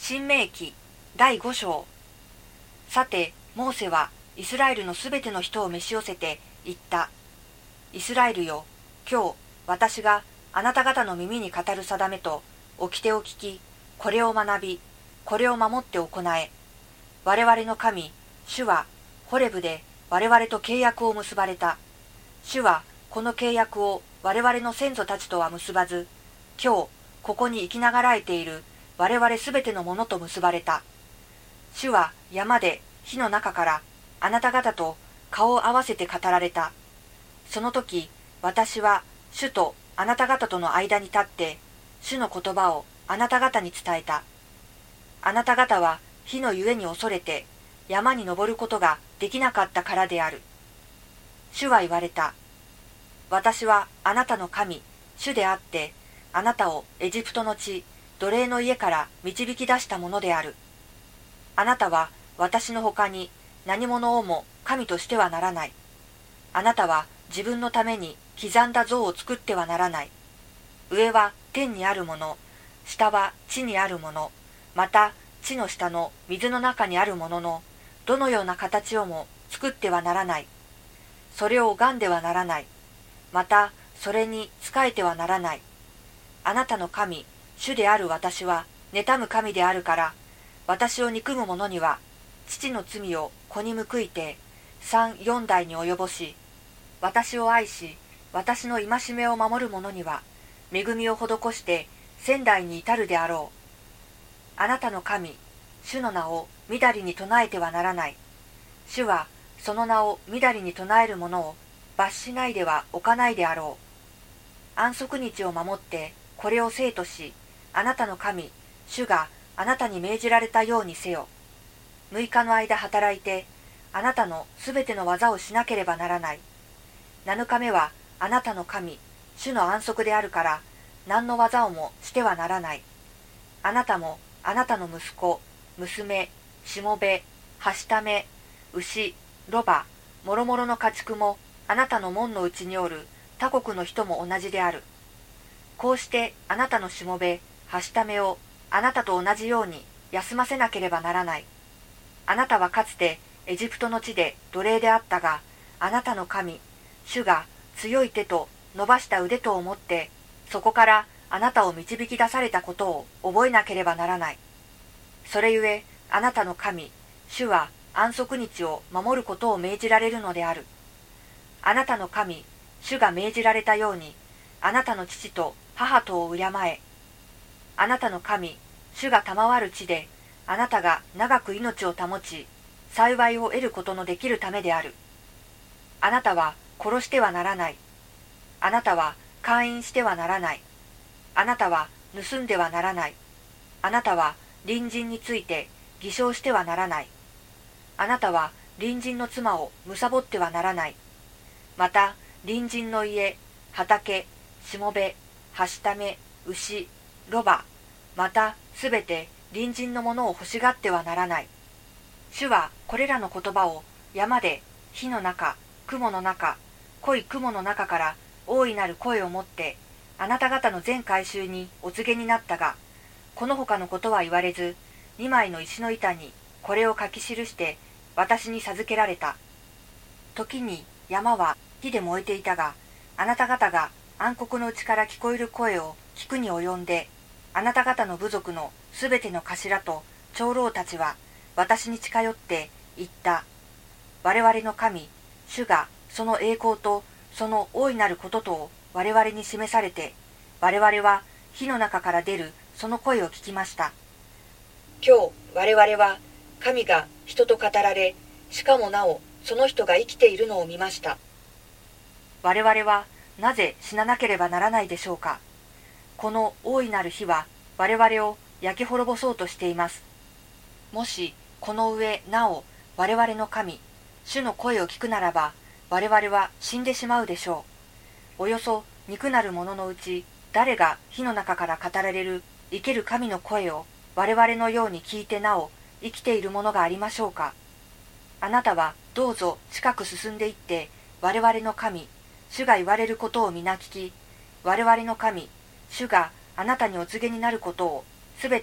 新明記第5章。さて、モーセはイスラエルのすべての人を召し寄せて言った。イスラエルよ、今日私があなた方の耳に語る定めと掟を聞き、これを学び、これを守って行え。我々の神、主はホレブで我々と契約を結ばれた。主はこの契約を我々の先祖たちとは結ばず、今日ここに生きながらえている我々すべてのものと結ばれた。主は山で火の中からあなた方と顔を合わせて語られた。その時、私は主とあなた方との間に立って、主の言葉をあなた方に伝えた。あなた方は火のゆえに恐れて山に登ることができなかったからである。主は言われた。私はあなたの神、主であって、あなたをエジプトの地、奴隷の家から導き出したものである。あなたは私の他に何者をも神としてはならない。あなたは自分のために刻んだ像を作ってはならない。上は天にあるもの、下は地にあるもの、また地の下の水の中にあるものの、どのような形をも作ってはならない。それを拝んではならない。またそれに仕えてはならない。あなたの神、主である私は妬む神であるから、私を憎む者には父の罪を子に報いて三四代に及ぼし、私を愛し私の戒めを守る者には恵みを施して千代に至るであろう。あなたの神、主の名をみだりに唱えてはならない。主はその名をみだりに唱える者を罰しないではおかないであろう。安息日を守ってこれを聖とし、あなたの神、主があなたに命じられたようにせよ。6日の間働いて、あなたのすべての技をしなければならない。7日目はあなたの神、主の安息であるから、何の技をもしてはならない。あなたも、あなたの息子、娘、しもべ、はしため、牛、ロバ、もろもろの家畜も、あなたの門のうちにおる他国の人も同じである。こうしてあなたのしもべ、はしためをあなたと同じように休ませなければならない。あなたはかつてエジプトの地で奴隷であったが、あなたの神、主が強い手と伸ばした腕とをもって、そこからあなたを導き出されたことを覚えなければならない。それゆえ、あなたの神、主は安息日を守ることを命じられるのである。あなたの神、主が命じられたように、あなたの父と母とを敬え。あなたの神、主が賜る地で、あなたが長く命を保ち、幸いを得ることのできるためである。あなたは殺してはならない。あなたは姦淫してはならない。あなたは盗んではならない。あなたは隣人について偽証してはならない。あなたは隣人の妻を貪ってはならない。また隣人の家、畑、しもべ、はしため、牛、ロバ、またすべて隣人のものを欲しがってはならない。主はこれらの言葉を山で火の中、雲の中、濃い雲の中から大いなる声を持ってあなた方の全改宗にお告げになったが、この他のことは言われず、2枚の石の板にこれを書き記して私に授けられた。時に山は火で燃えていたが、あなた方が暗黒のうちから聞こえる声を聞くに及んで、あなた方の部族のすべての頭と長老たちは私に近寄って言った。我々の神、主がその栄光とその大いなることとを我々に示されて、我々は火の中から出るその声を聞きました。今日我々は神が人と語られ、しかもなおその人が生きているのを見ました。我々はなぜ死ななければならないでしょうか。この大いなる火は我々を焼き滅ぼそうとしています。もしこの上なお我々の神、主の声を聞くならば、我々は死んでしまうでしょう。およそ肉なる者のうち、誰が火の中から語られる生ける神の声を我々のように聞いてなお生きているものがありましょうか。あなたはどうぞ近く進んでいって、我々の神、主が言われることを皆聞き、我々の神、主があなたにお告げになることをすべて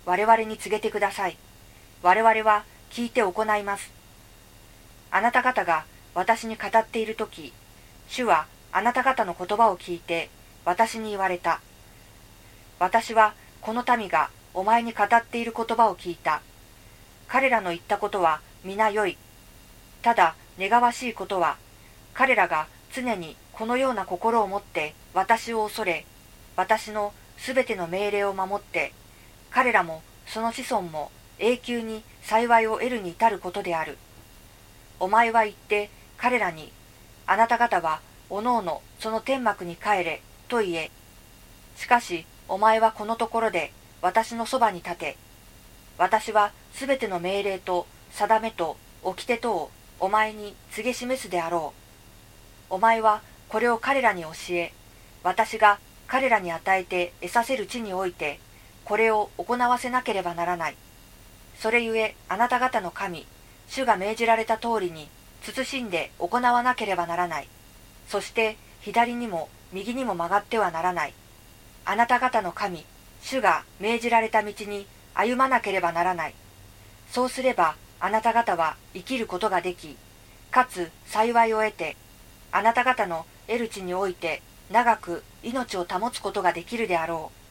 我々に告げてください。我々は聞いて行います。あなた方が私に語っているとき、主はあなた方の言葉を聞いて私に言われた。私はこの民がお前に語っている言葉を聞いた。彼らの言ったことは皆良い。ただ願わしいことは、彼らが常にこのような心を持って私を恐れ、私のすべての命令を守って、彼らもその子孫も永久に幸いを得るに至ることである。お前は言って彼らに、あなた方はおのおのその天幕に帰れと言え。しかしお前はこのところで私のそばに立て。私はすべての命令と定めと掟とをお前に告げ示すであろう。お前はこれを彼らに教え、私が彼らに与えて得させる地において、これを行わせなければならない。それゆえあなた方の神、主が命じられた通りに、慎んで行わなければならない。そして左にも右にも曲がってはならない。あなた方の神、主が命じられた道に歩まなければならない。そうすればあなた方は生きることができ、かつ幸いを得て、あなた方の得る地において長く命を保つことができるであろう。